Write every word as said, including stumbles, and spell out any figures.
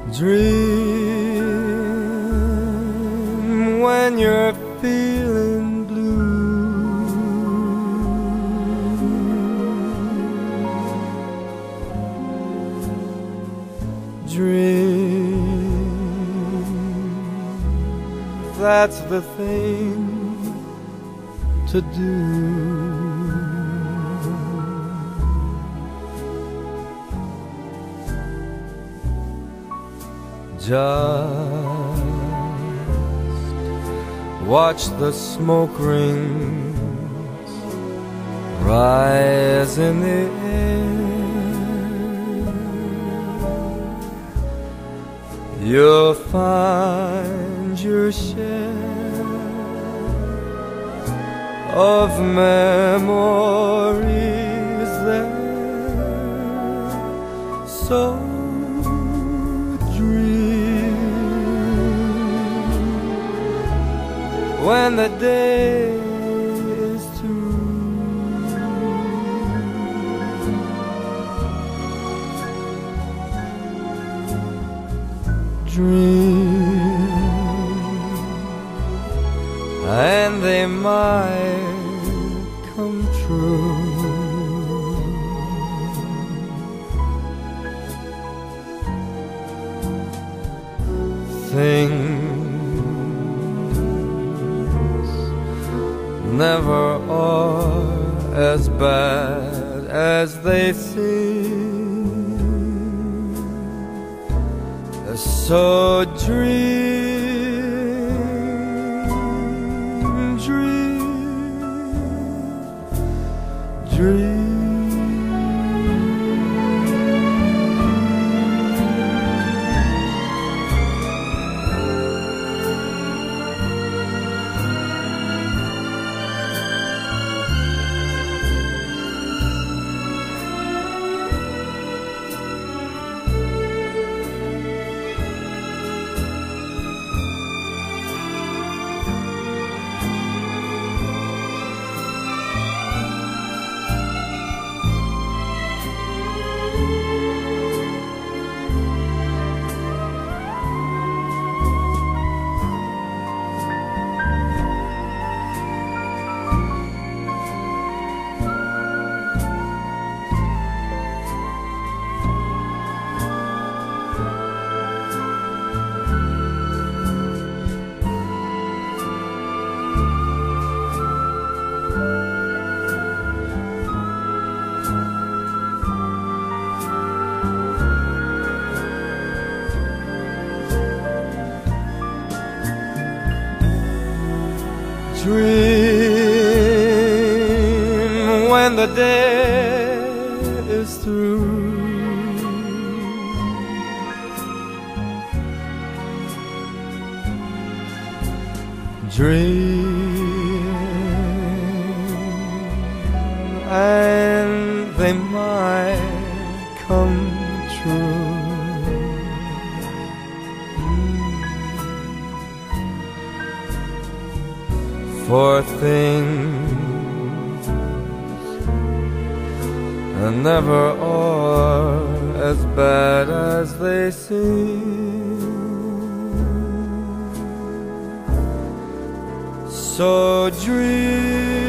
Dream when you're feeling blue. Dream, that's the thing to do. Just watch the smoke rings rise in the air. You'll find your share of memories there. So when the day is through, dream, and they might come true. Things never are as bad as they seem. So dream, dream, dream. Dream when the day is through. Dream, and they might come true. For things never are as bad as they seem. So dream.